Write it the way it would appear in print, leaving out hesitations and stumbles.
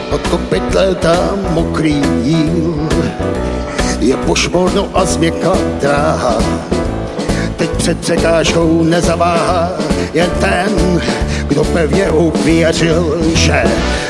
Od kopitle tam mokrý jíl, je pošmorno a změkká dráha. Teď před překážkou nezaváhá jen ten, kdo pevně uvěřil, že